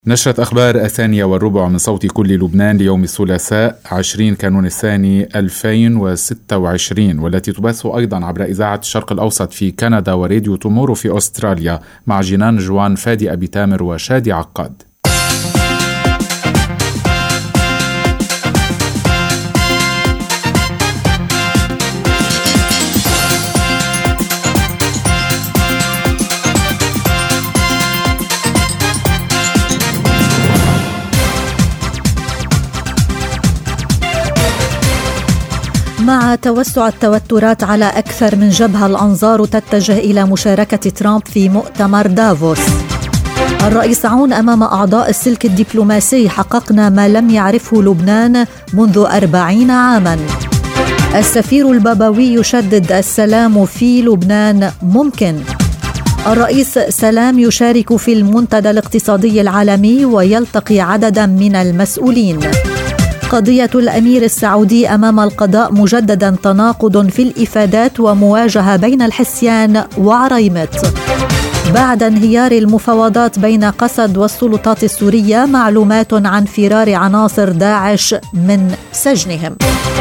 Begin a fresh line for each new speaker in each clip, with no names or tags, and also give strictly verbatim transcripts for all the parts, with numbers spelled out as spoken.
نشرة أخبار الثانية والربع من صوت كل لبنان ليوم الثلاثاء عشرين كانون الثاني ألفين وستة وعشرين، والتي تبث أيضا عبر إذاعة الشرق الأوسط في كندا وراديو تومورو في أستراليا، مع جنان جوان، فادي أبي تامر وشادي عقاد.
مع توسع التوترات على أكثر من جبهة، الأنظار تتجه إلى مشاركة ترامب في مؤتمر دافوس. الرئيس عون أمام أعضاء السلك الدبلوماسي: حققنا ما لم يعرفه لبنان منذ أربعين عاما. السفير البابوي يشدد: السلام في لبنان ممكن. الرئيس سلام يشارك في المنتدى الاقتصادي العالمي ويلتقي عددا من المسؤولين. قضية الأمير السعودي أمام القضاء مجددا: تناقض في الإفادات ومواجهة بين الحسيان وعريمت. بعد انهيار المفاوضات بين قسد والسلطات السورية، معلومات عن فرار عناصر داعش من سجنهم.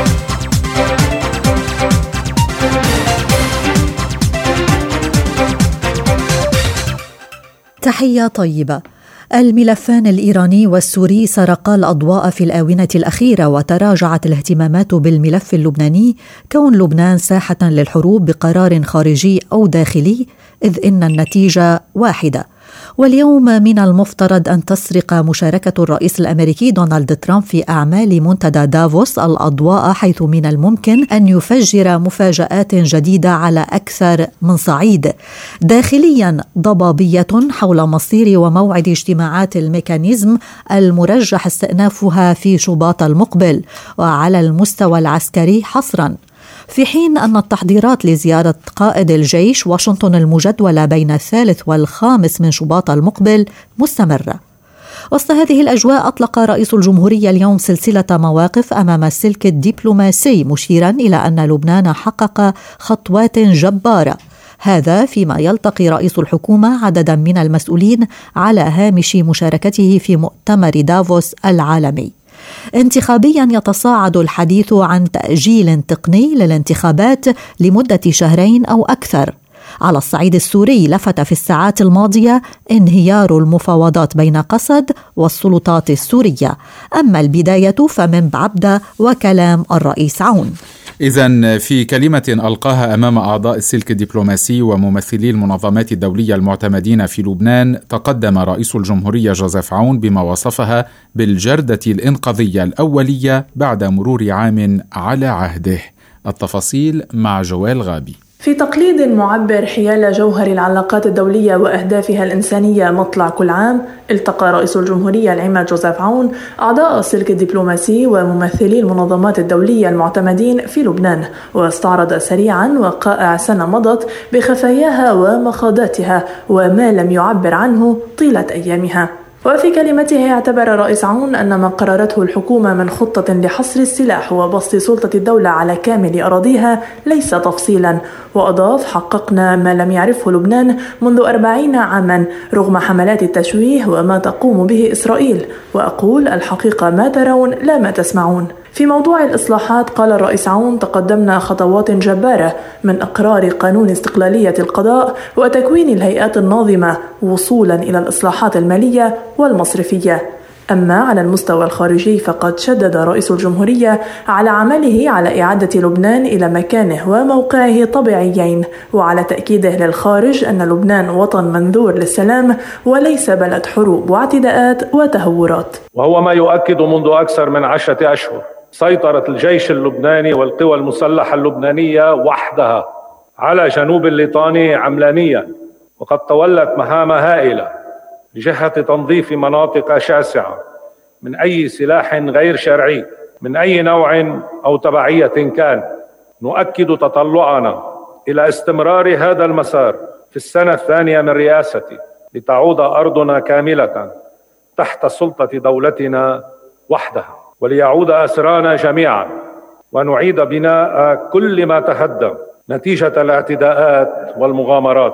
تحية طيبة. الملفان الإيراني والسوري سرقا الأضواء في الآونة الأخيرة، وتراجعت الاهتمامات بالملف اللبناني، كون لبنان ساحة للحروب بقرار خارجي أو داخلي، إذ إن النتيجة واحدة. واليوم من المفترض أن تسرق مشاركة الرئيس الأمريكي دونالد ترامب في أعمال منتدى دافوس الأضواء، حيث من الممكن أن يفجر مفاجآت جديدة على أكثر من صعيد. داخليا ضبابية حول مصير وموعد اجتماعات الميكانيزم المرجح استئنافها في شباط المقبل، وعلى المستوى العسكري حصرا، في حين أن التحضيرات لزيارة قائد الجيش واشنطن المجدولة بين الثالث والخامس من شباط المقبل مستمرة. وسط هذه الأجواء، أطلق رئيس الجمهورية اليوم سلسلة مواقف أمام السلك الدبلوماسي، مشيرا إلى أن لبنان حقق خطوات جبارة. هذا فيما يلتقي رئيس الحكومة عددا من المسؤولين على هامش مشاركته في مؤتمر دافوس العالمي. انتخابيا يتصاعد الحديث عن تأجيل تقني للانتخابات لمدة شهرين أو أكثر. على الصعيد السوري، لفت في الساعات الماضية انهيار المفاوضات بين قسد والسلطات السورية. أما البداية فمن بعبدة وكلام الرئيس عون.
إذن في كلمة ألقاها أمام أعضاء السلك الدبلوماسي وممثلي المنظمات الدولية المعتمدين في لبنان، تقدم رئيس الجمهورية جوزيف عون بما وصفها بالجردة الإنقاذية الأولية بعد مرور عام على عهده. التفاصيل مع جوال غابي.
في تقليد معبر حيال جوهر العلاقات الدولية وأهدافها الإنسانية مطلع كل عام، التقى رئيس الجمهورية العماد جوزيف عون أعضاء السلك الدبلوماسي وممثلي المنظمات الدولية المعتمدين في لبنان، واستعرض سريعا وقائع سنة مضت بخفاياها ومخاضاتها وما لم يعبر عنه طيلة أيامها. وفي كلمته اعتبر رئيس عون أن ما قررته الحكومة من خطة لحصر السلاح وبسط سلطة الدولة على كامل أراضيها ليس تفصيلا، وأضاف: حققنا ما لم يعرفه لبنان منذ أربعين عاما رغم حملات التشويه وما تقوم به إسرائيل، وأقول الحقيقة ما ترون لا ما تسمعون. في موضوع الإصلاحات، قال الرئيس عون: تقدمنا خطوات جبارة من إقرار قانون استقلالية القضاء وتكوين الهيئات الناظمة وصولا إلى الإصلاحات المالية والمصرفية. أما على المستوى الخارجي، فقد شدد رئيس الجمهورية على عمله على إعادة لبنان إلى مكانه وموقعه طبيعيين، وعلى تأكيده للخارج أن لبنان وطن منذور للسلام وليس بلد حروب واعتداءات وتهورات.
وهو ما يؤكد منذ أكثر من عشرة أشهر سيطرة الجيش اللبناني والقوى المسلحة اللبنانية وحدها على جنوب الليطاني عملانيا، وقد تولت مهام هائلة بجهة تنظيف مناطق شاسعة من أي سلاح غير شرعي من أي نوع أو تبعية كان. نؤكد تطلعنا إلى استمرار هذا المسار في السنة الثانية من رئاستي، لتعود أرضنا كاملة تحت سلطة دولتنا وحدها، وليعود أسرانا جميعا، ونعيد بناء كل ما تهدم نتيجة الاعتداءات والمغامرات.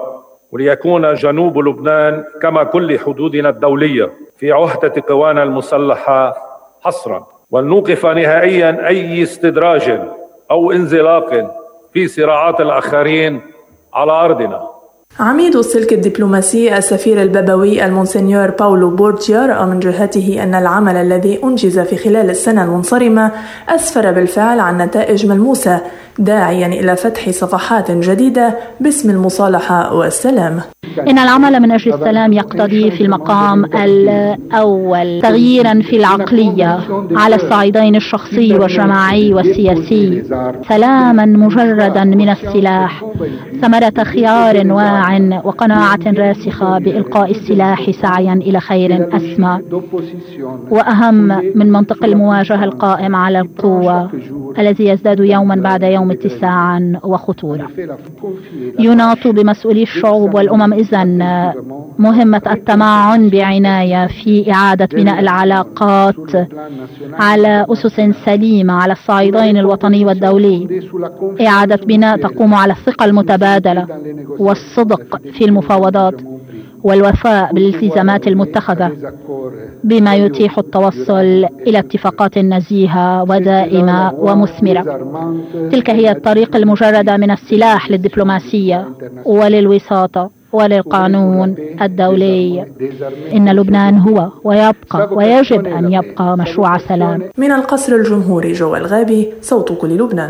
وليكون جنوب لبنان كما كل حدودنا الدولية في عهدة قوانا المسلحة حصرا، ولنوقف نهائيا أي استدراج أو انزلاق في صراعات الآخرين على أرضنا.
عميد السلك الدبلوماسي السفير البابوي المونسنيور باولو بورجيا رأى من جهته أن العمل الذي أنجز في خلال السنة المنصرمة أسفر بالفعل عن نتائج ملموسة، داعيا إلى فتح صفحات جديدة باسم المصالحة والسلام.
إن العمل من أجل السلام يقتضي في المقام الأول تغييرا في العقلية على الصعيدين الشخصي والجماعي والسياسي، سلاما مجردا من السلاح ثمرة خيار واع وقناعة راسخة بإلقاء السلاح سعيا إلى خير أسمى، وأهم من منطق المواجهة القائم على القوة الذي يزداد يوما بعد يوم اتساعا وخطورة. يناط بمسؤولي الشعوب والأمم إذن مهمة التمعن بعناية في إعادة بناء العلاقات على أسس سليمة على الصعيدين الوطني والدولي، إعادة بناء تقوم على الثقة المتبادلة والصدق في المفاوضات والوفاء بالالتزامات المتخذة، بما يتيح التوصل إلى اتفاقات نزيهة ودائمة ومثمرة. تلك هي الطريق المجردة من السلاح للدبلوماسية وللوساطة وللقانون الدولي. إن لبنان هو ويبقى ويجب أن يبقى مشروع سلام.
من القصر الجمهوري جوال غابي، صوت كل لبنان.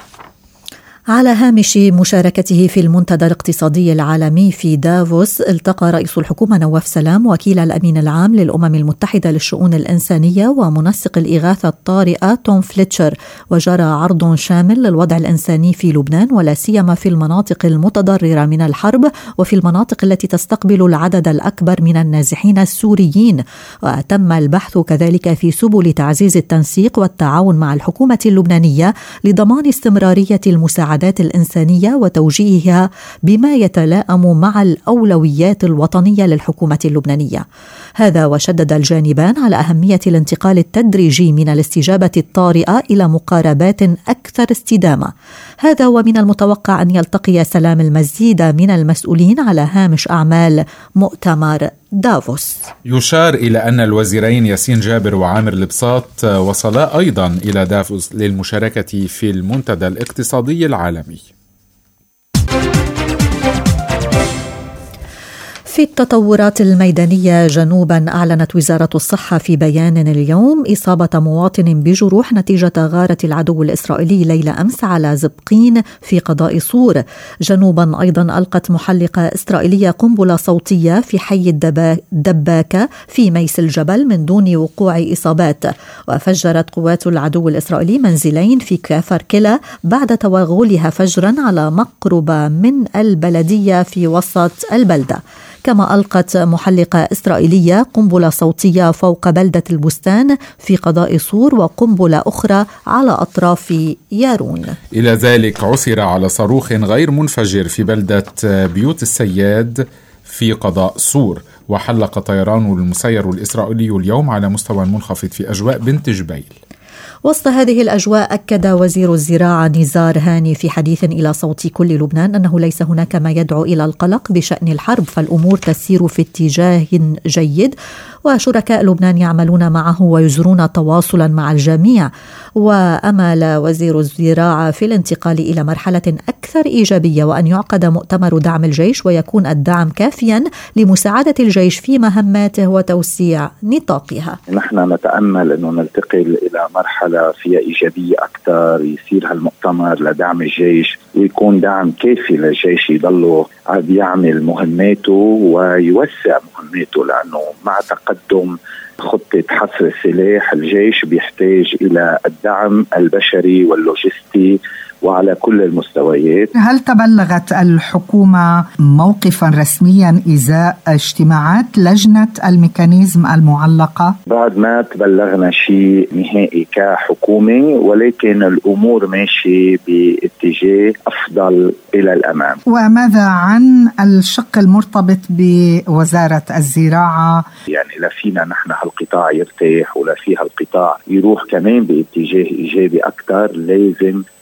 على هامش مشاركته في المنتدى الاقتصادي العالمي في دافوس، التقى رئيس الحكومة نواف سلام وكيل الأمين العام للأمم المتحدة للشؤون الإنسانية ومنسق الإغاثة الطارئة توم فليتشر، وجرى عرض شامل للوضع الإنساني في لبنان ولا سيما في المناطق المتضررة من الحرب وفي المناطق التي تستقبل العدد الأكبر من النازحين السوريين. وتم البحث كذلك في سبل تعزيز التنسيق والتعاون مع الحكومة اللبنانية لضمان استمرارية المساعدة الإنسانية وتوجيهها بما يتلائم مع الأولويات الوطنية للحكومة اللبنانية. هذا وشدد الجانبان على أهمية الانتقال التدريجي من الاستجابة الطارئة إلى مقاربات أكثر استدامة. هذا ومن المتوقع أن يلتقي سلام المزيد من المسؤولين على هامش أعمال مؤتمر دافوس.
يشار إلى أن الوزيرين ياسين جابر وعامر البساط وصلا أيضا إلى دافوس للمشاركة في المنتدى الاقتصادي العالمي.
في التطورات الميدانية جنوبا، أعلنت وزارة الصحة في بيان اليوم إصابة مواطن بجروح نتيجة غارة العدو الإسرائيلي ليلة أمس على زبقين في قضاء صور. جنوبا أيضا ألقت محلقة إسرائيلية قنبلة صوتية في حي الدباكة في ميس الجبل من دون وقوع إصابات. وفجرت قوات العدو الإسرائيلي منزلين في كفر كلا بعد توغلها فجرا على مقربة من البلدية في وسط البلدة. كما ألقت محلقة إسرائيلية قنبلة صوتية فوق بلدة البستان في قضاء صور وقنبلة أخرى على أطراف يارون.
إلى ذلك عثر على صاروخ غير منفجر في بلدة بيوت السياد في قضاء صور. وحلق طيران المسير الإسرائيلي اليوم على مستوى منخفض في أجواء بنت جبيل.
وسط هذه الأجواء أكد وزير الزراعة نزار هاني في حديث إلى صوت كل لبنان أنه ليس هناك ما يدعو إلى القلق بشأن الحرب، فالأمور تسير في اتجاه جيد وشركاء لبنان يعملون معه ويجرون تواصلا مع الجميع. وأمل وزير الزراعة في الانتقال إلى مرحلة أكثر إيجابية وأن يعقد مؤتمر دعم الجيش ويكون الدعم كافيا لمساعدة الجيش في مهماته وتوسيع نطاقها.
نحن نتأمل أنه ننتقل إلى مرحلة فيها إيجابية أكثر، يصير هالمؤتمر لدعم الجيش ويكون دعم كافي للجيش يضله عم يعمل مهماته ويوسع مهماته، لأنه مع تقدم خطة حصر السلاح الجيش بيحتاج إلى الدعم البشري واللوجستي وعلى كل المستويات.
هل تبلغت الحكومة موقفا رسميا إزاء اجتماعات لجنة الميكانيزم المعلقة؟
بعد ما تبلغنا شيء نهائي كحكومة، ولكن الأمور ماشية باتجاه أفضل إلى الأمام.
وماذا عن الشق المرتبط بوزارة الزراعة؟
يعني لا فينا نحن هالقطاع يرتاح ولا فيها القطاع يروح كمان باتجاه إيجابي أكثر. لازم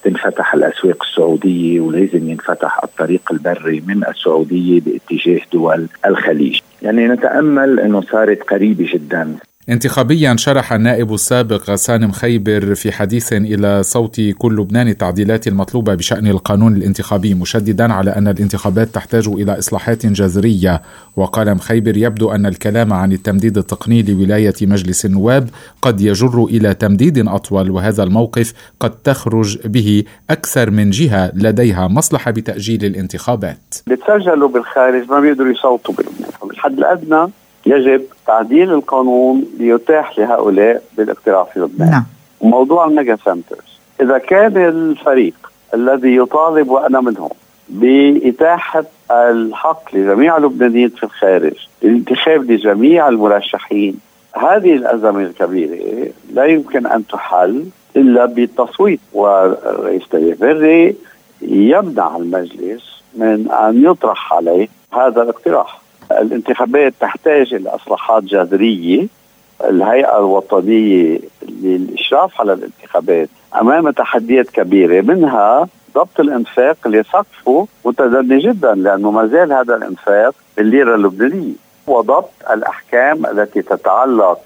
تنفتح الأسواق السعودية، ولازم ينفتح الطريق البري من السعودية باتجاه دول الخليج. يعني نتأمل أنه صارت قريبة جدا.
انتخابيا شرح النائب السابق غسان مخيبر في حديث إلى صوت كل لبنان التعديلات المطلوبة بشأن القانون الانتخابي، مشددا على أن الانتخابات تحتاج إلى إصلاحات جذرية. وقال مخيبر: يبدو أن الكلام عن التمديد التقني لولاية مجلس النواب قد يجر إلى تمديد أطول، وهذا الموقف قد تخرج به أكثر من جهة لديها مصلحة بتأجيل الانتخابات.
بتسجلوا بالخارج ما بيقدروا يصوتوا بلبنان، بالحد الأدنى يجب تعديل القانون ليتاح لهؤلاء بالاقتراع في لبنان. نعم. موضوع الميجا سنترز، إذا كان الفريق الذي يطالب وأنا منهم بإتاحة الحق لجميع اللبنانيين في الخارج الانتخاب لجميع المرشحين، هذه الأزمة الكبيرة لا يمكن أن تحل إلا بالتصويت. ورئيس طليب بري يمنع المجلس من أن يطرح عليه هذا الاقتراح. الانتخابات تحتاج إلى إصلاحات جذرية. الهيئة الوطنية للإشراف على الانتخابات أمام تحديات كبيرة، منها ضبط الإنفاق اللي سقفه متدني جدا، لأنه ما زال هذا الإنفاق بالليرة اللبنانية، وضبط الأحكام التي تتعلق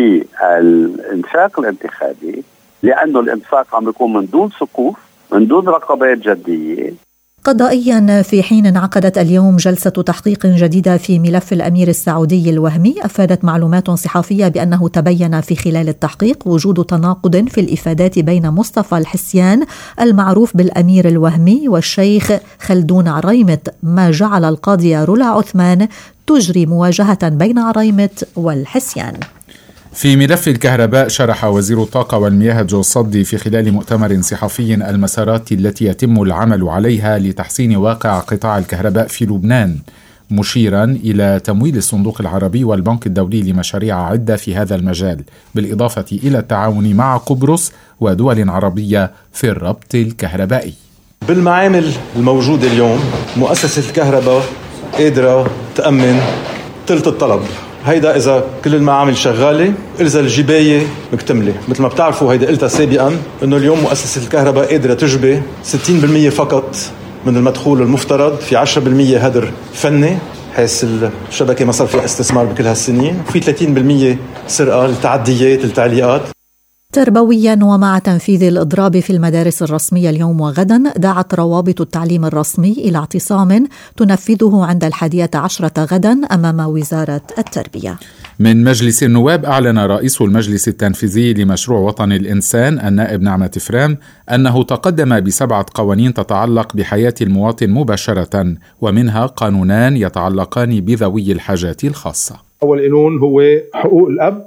بالإنفاق الانتخابي، لأنه الإنفاق عم يكون من دون سقوف، من دون رقابات جدية.
قضائيا، في حين انعقدت اليوم جلسة تحقيق جديدة في ملف الأمير السعودي الوهمي، أفادت معلومات صحفية بأنه تبين في خلال التحقيق وجود تناقض في الإفادات بين مصطفى الحسيان المعروف بالأمير الوهمي والشيخ خلدون عريمت، ما جعل القاضية رولا عثمان تجري مواجهة بين عريمت والحسيان.
في ملف الكهرباء، شرح وزير الطاقة والمياه جو الصدي في خلال مؤتمر صحفي المسارات التي يتم العمل عليها لتحسين واقع قطاع الكهرباء في لبنان، مشيرا إلى تمويل الصندوق العربي والبنك الدولي لمشاريع عدة في هذا المجال، بالإضافة إلى التعاون مع قبرص ودول عربية في الربط الكهربائي.
بالمعامل الموجودة اليوم مؤسسة الكهرباء قادرة تأمن ثلث الطلب. هيدا إذا كل المعامل شغالة، إذا الجباية مكتملة. مثل ما بتعرفوا، هيدا قلتها سابقا، إنه اليوم مؤسسة الكهرباء قادرة تجبي ستين بالمية فقط من المدخول المفترض، في عشرة بالمية هدر فني حيث الشبكة ما صار فيها استثمار بكل هالسنين، وفي ثلاثين بالمية سرقة، التعديات، التعليقات.
تربويا، ومع تنفيذ الإضراب في المدارس الرسمية اليوم وغدا، دعت روابط التعليم الرسمي إلى اعتصام تنفذه عند الحادية عشرة غدا أمام وزارة التربية.
من مجلس النواب، أعلن رئيس المجلس التنفيذي لمشروع وطن الإنسان النائب نعمة فرام أنه تقدم بسبعة قوانين تتعلق بحياة المواطن مباشرة، ومنها قانونان يتعلقان بذوي الحاجات الخاصة.
أول قانون هو حقوق الأب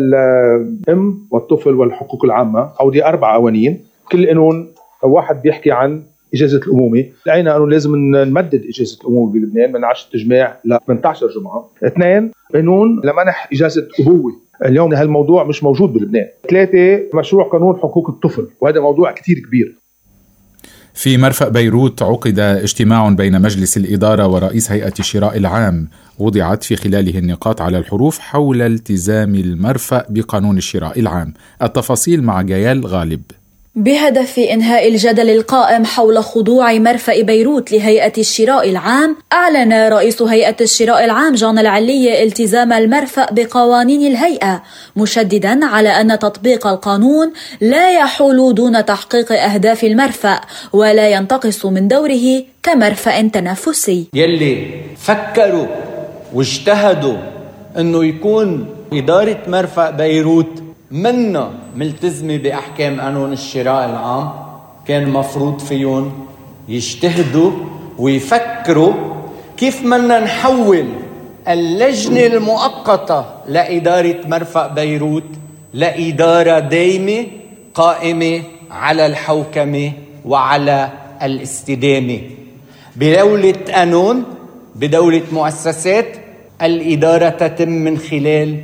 والأم والطفل والحقوق العامة، أو دي أربع قوانين. كل قانون واحد بيحكي عن إجازة الأمومة، لقينا أنه لازم نمدد إجازة الأمومة بلبنان من عشرة تجماع ل ثمانية عشر جمعة. اثنين، قانون لمنح إجازة أبوة، اليوم هالموضوع مش موجود بلبنان. ثلاثة، مشروع قانون حقوق الطفل، وهذا موضوع كتير كبير.
في مرفأ بيروت عقد اجتماع بين مجلس الإدارة ورئيس هيئة الشراء العام، وضعت في خلاله النقاط على الحروف حول التزام المرفأ بقانون الشراء العام. التفاصيل مع جيال غالب.
بهدف إنهاء الجدل القائم حول خضوع مرفأ بيروت لهيئة الشراء العام، أعلن رئيس هيئة الشراء العام جان العلي التزام المرفأ بقوانين الهيئة، مشددا على أن تطبيق القانون لا يحول دون تحقيق أهداف المرفأ ولا ينتقص من دوره كمرفأ تنافسي.
يلي فكروا واجتهدوا أنه يكون إدارة مرفأ بيروت منا ملتزمة بأحكام قانون الشراء العام، كان مفروض فيهم يجتهدوا ويفكروا كيف منا نحول اللجنة المؤقتة لإدارة مرفأ بيروت لإدارة دائمة قائمة على الحوكمة وعلى الاستدامة. بدولة قانون، بدولة مؤسسات، الإدارة تتم من خلال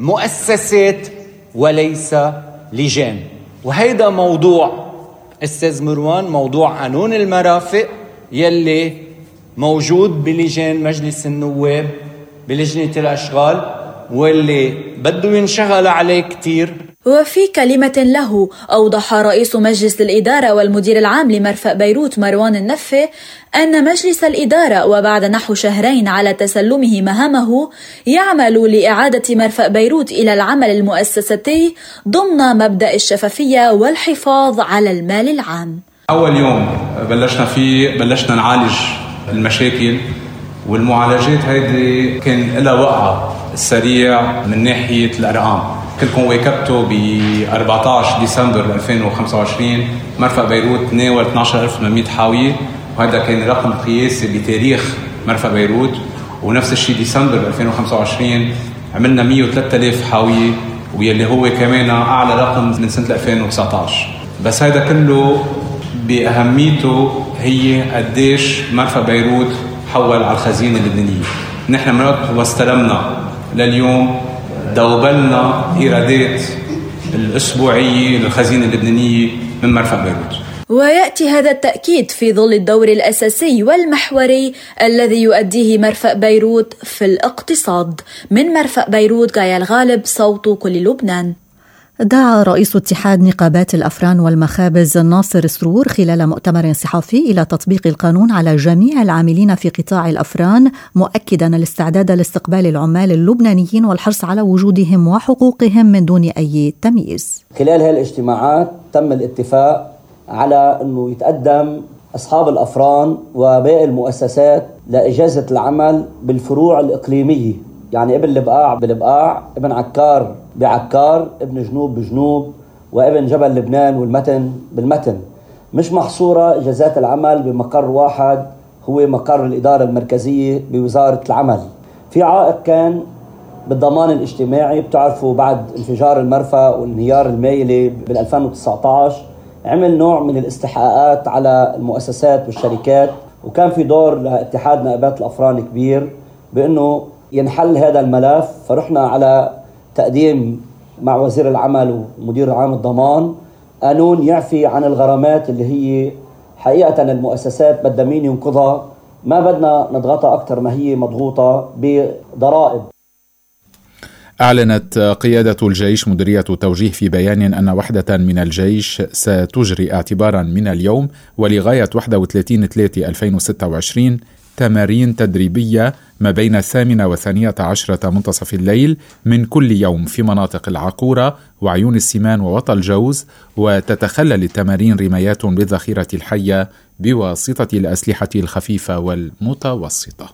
مؤسسات وليس لجان. وهيدا موضوع أستاذ مروان، موضوع قانون المرافق يلي موجود بلجان مجلس النواب بلجنة الأشغال، واللي بده ينشغل عليه كتير.
وفي كلمة له أوضح رئيس مجلس الإدارة والمدير العام لمرفأ بيروت مروان النفة أن مجلس الإدارة وبعد نحو شهرين على تسلمه مهامه يعمل لإعادة مرفأ بيروت إلى العمل المؤسساتي ضمن مبدأ الشفافية والحفاظ على المال العام.
أول يوم بلشنا فيه بلشنا نعالج المشاكل، والمعالجات هيدي كان لها وقعة سريع من ناحية الأرقام. كلكم واكبتوا ب أربعة عشر ديسمبر ألفين وخمسة وعشرين مرفأ بيروت تناول اثني عشر ألف وثمانمئة حاوية، وهذا كان رقم قياسي بتاريخ مرفأ بيروت. ونفس الشيء ديسمبر ألفين وخمسة وعشرين عملنا مئة وثلاثة آلاف حاوية، واللي هو كمان أعلى رقم من سنة ألفين وتسعة عشر. بس هذا كله بأهميته هي قديش مرفأ بيروت حول على الخزينة اللبنانية. نحن من وقت واستلمنا لليوم دوبلنا إيرادات الأسبوعية للخزينة اللبنانية من مرفأ بيروت.
ويأتي هذا التأكيد في ظل الدور الأساسي والمحوري الذي يؤديه مرفأ بيروت في الاقتصاد. من مرفأ بيروت غاية الغالب، صوت كل لبنان.
دعا رئيس اتحاد نقابات الأفران والمخابز ناصر سرور خلال مؤتمر صحفي إلى تطبيق القانون على جميع العاملين في قطاع الأفران، مؤكدا الاستعداد لاستقبال العمال اللبنانيين والحرص على وجودهم وحقوقهم من دون أي تمييز.
خلال هذه الاجتماعات تم الاتفاق على أنه يتقدم أصحاب الأفران وباقي المؤسسات لإجازة العمل بالفروع الإقليمية، يعني ابن البقاع بالبقاع، ابن عكار بعكار، ابن جنوب بجنوب، وابن جبل لبنان والمتن بالمتن. مش محصورة إجازات العمل بمقر واحد هو مقر الإدارة المركزية بوزارة العمل. في عائق كان بالضمان الاجتماعي، بتعرفوا بعد انفجار المرفأ والانهيار المائلي بال ألفين وتسعة عشر عمل نوع من الاستحقاقات على المؤسسات والشركات، وكان في دور لاتحاد نقابات الأفران كبير بأنه ينحل هذا الملف. فرحنا على تقديم مع وزير العمل ومدير عام الضمان قانون يعفي عن الغرامات اللي هي حقيقة المؤسسات بدها مين ينقذها، ما بدنا نضغطها أكثر ما هي مضغوطة بضرائب.
أعلنت قيادة الجيش مديرية توجيه في بيان أن وحدة من الجيش ستجري اعتبارا من اليوم ولغاية واحد وثلاثين ثلاثة ألفين وستة وعشرين تمارين تدريبية ما بين الثامنة والثانية عشرة منتصف الليل من كل يوم في مناطق العقورة وعيون السمان ووطى الجوز، وتتخلل التمارين رمايات بالذخيرة الحية بواسطة الأسلحة الخفيفة والمتوسطة.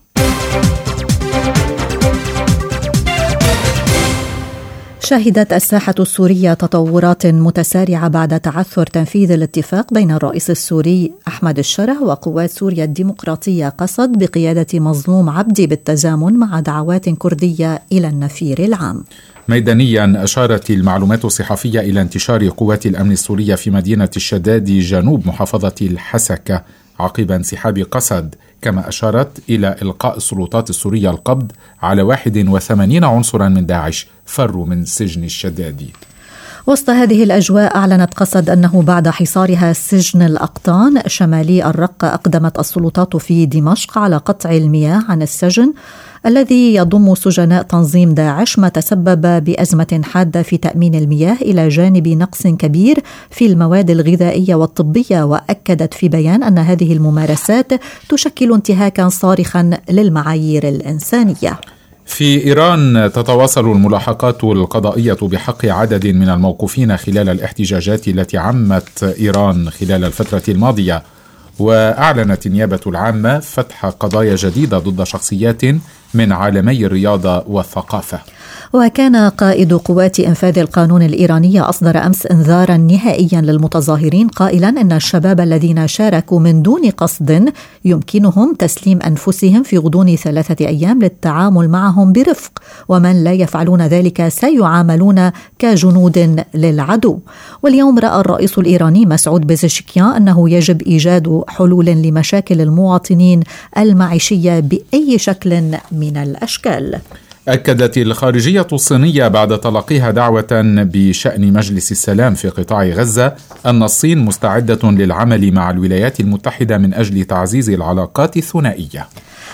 شهدت الساحة السورية تطورات متسارعة بعد تعثر تنفيذ الاتفاق بين الرئيس السوري أحمد الشرع وقوات سوريا الديمقراطية قصد بقيادة مظلوم عبدي بالتزامن مع دعوات كردية إلى النفير العام.
ميدانيا أشارت المعلومات الصحفية إلى انتشار قوات الأمن السورية في مدينة الشداد جنوب محافظة الحسكة عقب انسحاب قسد، كما أشارت إلى إلقاء السلطات السورية القبض على واحد وثمانين عنصرا من داعش فروا من سجن الشدادي.
وسط هذه الأجواء أعلنت قسد أنه بعد حصارها سجن الأقطان شمالي الرقة أقدمت السلطات في دمشق على قطع المياه عن السجن الذي يضم سجناء تنظيم داعش، ما تسبب بأزمة حادة في تأمين المياه إلى جانب نقص كبير في المواد الغذائية والطبية. وأكدت في بيان أن هذه الممارسات تشكل انتهاكا صارخا للمعايير الإنسانية.
في إيران تتواصل الملاحقات القضائية بحق عدد من الموقوفين خلال الاحتجاجات التي عمت إيران خلال الفترة الماضية، وأعلنت النيابة العامة فتح قضايا جديدة ضد شخصيات من عالمي الرياضة والثقافة.
وكان قائد قوات إنفاذ القانون الإيرانية أصدر أمس إنذارا نهائيا للمتظاهرين قائلا إن الشباب الذين شاركوا من دون قصد يمكنهم تسليم أنفسهم في غضون ثلاثة أيام للتعامل معهم برفق، ومن لا يفعلون ذلك سيعاملون كجنود للعدو. واليوم رأى الرئيس الإيراني مسعود بيزشكيان أنه يجب إيجاد حلول لمشاكل المواطنين المعيشية بأي شكل من الأشكال.
أكدت الخارجية الصينية بعد تلقيها دعوة بشأن مجلس السلام في قطاع غزة أن الصين مستعدة للعمل مع الولايات المتحدة من أجل تعزيز العلاقات الثنائية.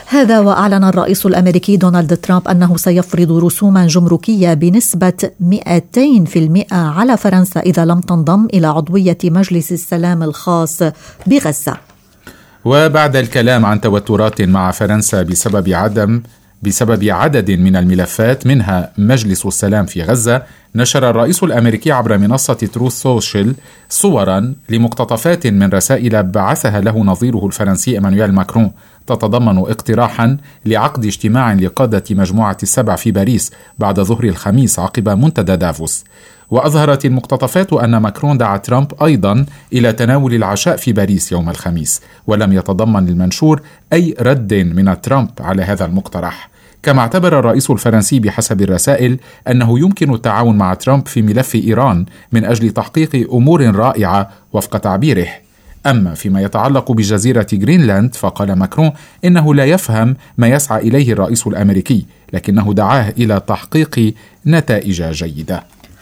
هذا وأعلن الرئيس الأمريكي دونالد ترامب أنه سيفرض رسوما جمركية بنسبة مئتين بالمئة على فرنسا إذا لم تنضم إلى عضوية مجلس السلام الخاص بغزة.
وبعد الكلام عن توترات مع فرنسا بسبب عدم بسبب عدد من الملفات منها مجلس السلام في غزة، نشر الرئيس الأمريكي عبر منصة تروث سوشيال صورا لمقتطفات من رسائل بعثها له نظيره الفرنسي إيمانويل ماكرون، تتضمن اقتراحا لعقد اجتماع لقادة مجموعة السبع في باريس بعد ظهر الخميس عقب منتدى دافوس. وأظهرت المقتطفات أن ماكرون دعا ترامب أيضا إلى تناول العشاء في باريس يوم الخميس، ولم يتضمن المنشور أي رد من ترامب على هذا المقترح. كما اعتبر الرئيس الفرنسي بحسب الرسائل أنه يمكن التعاون مع ترامب في ملف إيران من أجل تحقيق أمور رائعة وفق تعبيره. أما فيما يتعلق بجزيرة غرينلاند فقال ماكرون إنه لا يفهم ما يسعى إليه الرئيس الأمريكي، لكنه دعاه إلى تحقيق نتائج جيدة.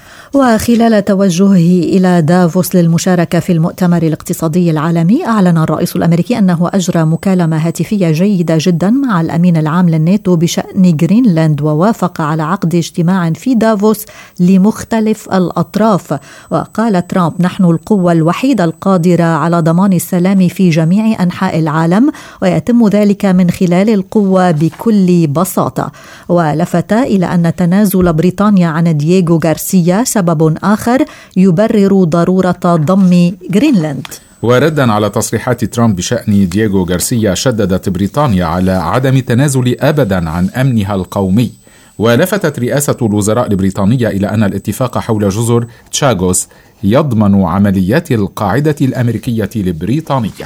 وخلال توجهه إلى دافوس للمشاركة في المؤتمر الاقتصادي العالمي، أعلن الرئيس الأمريكي أنه أجرى مكالمة هاتفية جيدة جدا مع الأمين العام للناتو بشأن غرينلاند، ووافق على عقد اجتماع في دافوس لمختلف الأطراف. وقال ترامب: نحن القوة الوحيدة القادرة على ضمان السلام في جميع أنحاء العالم، ويتم ذلك من خلال القوة بكل بساطة. ولفت إلى أن تنازل بريطانيا عن دييغو غارسيا سبب آخر يبرر ضرورة ضم غرينلاند.
وردا على تصريحات ترامب بشأن دييغو غارسيا، شددت بريطانيا على عدم التنازل أبدا عن أمنها القومي. ولفتت رئاسة الوزراء البريطانية إلى أن الاتفاق حول جزر تشاغوس يضمن عمليات القاعدة الأمريكية البريطانية.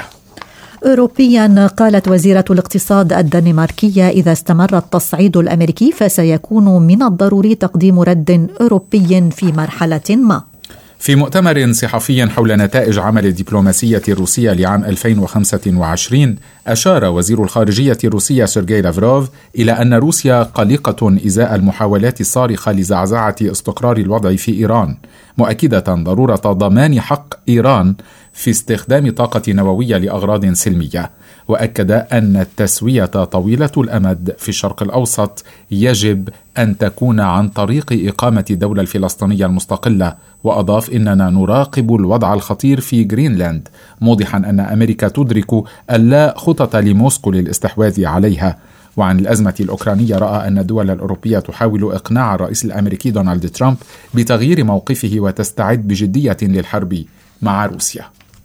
أوروبيا، قالت وزيرة الاقتصاد الدنماركية: إذا استمر التصعيد الأمريكي فسيكون من الضروري تقديم رد أوروبي في مرحلة ما.
في مؤتمر صحفي حول نتائج عمل الدبلوماسية الروسية لعام ألفين وخمسة وعشرين، أشار وزير الخارجية الروسي سيرجي لافروف إلى أن روسيا قلقة إزاء المحاولات الصارخة لزعزعة استقرار الوضع في إيران، مؤكدة ضرورة ضمان حق إيران في استخدام طاقة نووية لأغراض سلمية. وأكد أن التسوية طويلة الأمد في الشرق الأوسط يجب أن تكون عن طريق إقامة الدولة الفلسطينية المستقلة. وأضاف: إننا نراقب الوضع الخطير في غرينلاند، موضحا أن أمريكا تدرك أن لا خطط لموسكو للاستحواذ عليها. وعن الأزمة الأوكرانية، رأى أن الدول الأوروبية تحاول إقناع الرئيس الأمريكي دونالد ترامب بتغيير موقفه وتستعد بجدية للحرب مع روسيا.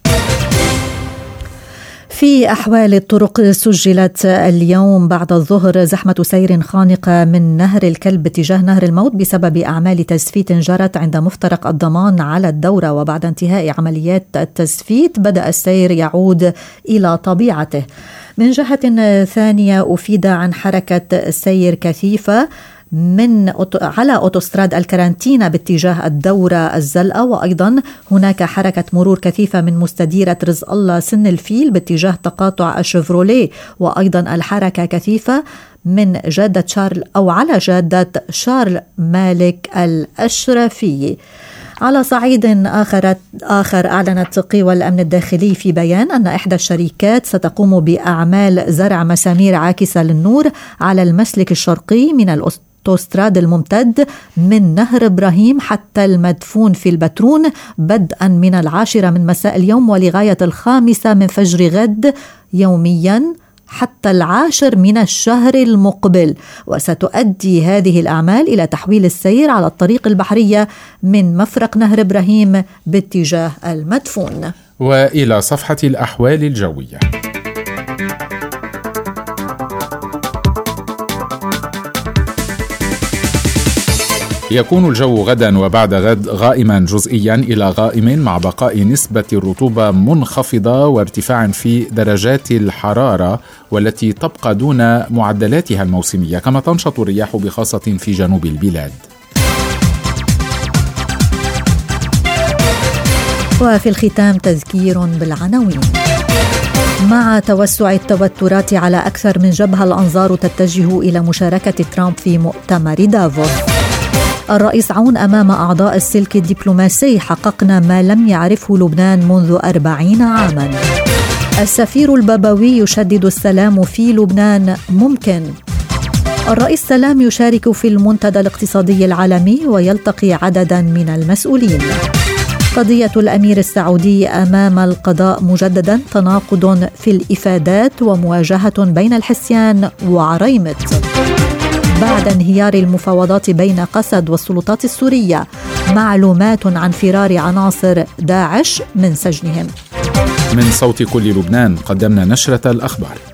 في أحوال الطرق، سجلت اليوم بعد الظهر زحمة سير خانقة من نهر الكلب اتجاه نهر الموت بسبب أعمال تزفيت جرت عند مفترق الضمان على الدورة. وبعد انتهاء عمليات التزفيت بدأ السير يعود إلى طبيعته. من جهة ثانية، أفيد عن حركة سير كثيفة من على أوتوستراد الكارانتينا باتجاه الدورة الزلقة، وأيضا هناك حركة مرور كثيفة من مستديرة رزق الله سن الفيل باتجاه تقاطع الشيفروليه، وأيضا الحركة كثيفة من جادة شارل أو على جادة شارل مالك الأشرفي. على صعيد آخر آخر أعلنت قوى الأمن الداخلي في بيان أن إحدى الشركات ستقوم بأعمال زرع مسامير عاكسة للنور على المسلك الشرقي من الأوتوستراد الممتد من نهر إبراهيم حتى المدفون في البترون، بدءا من العاشرة من مساء اليوم ولغاية الخامسة من فجر غد يوميا حتى العاشر من الشهر المقبل. وستؤدي هذه الأعمال إلى تحويل السير على الطريق البحرية من مفرق نهر إبراهيم باتجاه المدفون.
وإلى صفحة الأحوال الجوية. يكون الجو غدا وبعد غد غائما جزئيا إلى غائم مع بقاء نسبة الرطوبة منخفضة وارتفاع في درجات الحرارة والتي تبقى دون معدلاتها الموسمية، كما تنشط الرياح بخاصة في جنوب البلاد.
وفي الختام تذكير بالعناوين. مع توسع التوترات على أكثر من جبهة، الأنظار تتجه إلى مشاركة ترامب في مؤتمر دافوس. الرئيس عون أمام أعضاء السلك الدبلوماسي: حققنا ما لم يعرفه لبنان منذ أربعين عاما. السفير البابوي يشدد السلام في لبنان ممكن. الرئيس سلام يشارك في المنتدى الاقتصادي العالمي ويلتقي عددا من المسؤولين. قضية الأمير السعودي أمام القضاء مجددا، تناقض في الإفادات ومواجهة بين الحسيان وعريمت. بعد انهيار المفاوضات بين قسد والسلطات السورية، معلومات عن فرار عناصر داعش من سجنهم.
من صوت كل لبنان قدمنا نشرة الأخبار.